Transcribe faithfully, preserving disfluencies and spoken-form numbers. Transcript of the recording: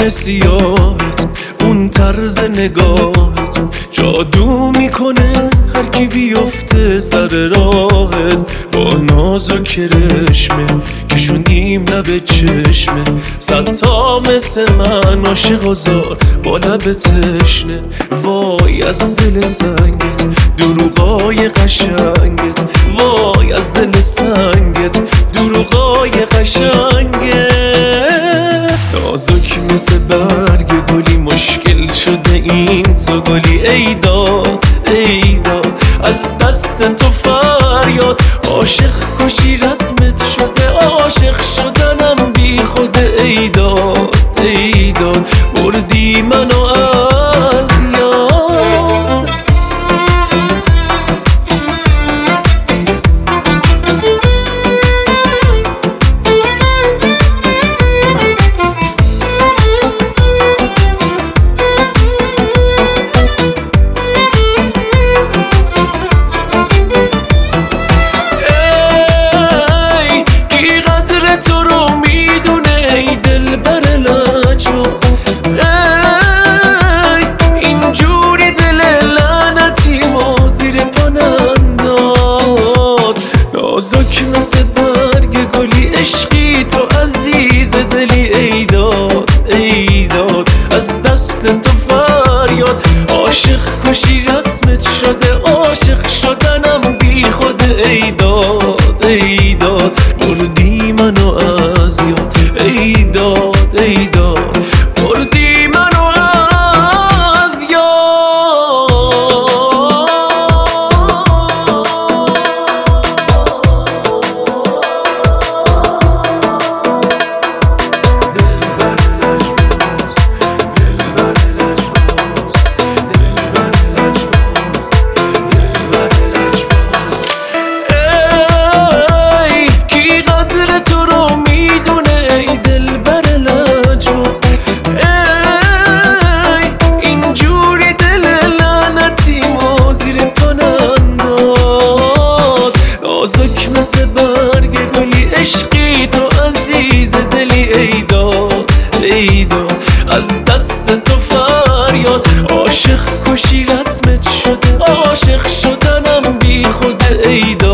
چشمان سیاهت، اون طرز نگاهت جادو میکنه هر کی بیفته سر راهت. با ناز و کرشمه کشوندیم لب چشمه، صدتا مثل من عاشق و زار با لب تشنه. وای از دل سنگت، دروغای قشنگت، وای از دل سنگت، دروغای قشنگت. نازک مثل برگ گلی مشکل شده این تو گلی. ای داد ای داد از دست تو فریاد، عاشق کشی رسمت شده، عاشق شدنم بی خوده. ای داد ای داد بردی منو از یاد. نازک مثل برگ گلی عشقی تو عزیز دلی. ای داد ای داد از دست تو فریاد، عاشق کشی رسمت شده، عاشق شدنم بی خوده. ای داد ای داد بردی منو از یاد. ای داد ای داد بردی منو از یاد. نازک مثل برگ گلی عشقی تو عزیز دلی. ای داد ای داد از دست تو فریاد، عاشق کشی رسمت شده، عاشق شدنم بی خوده. ای داد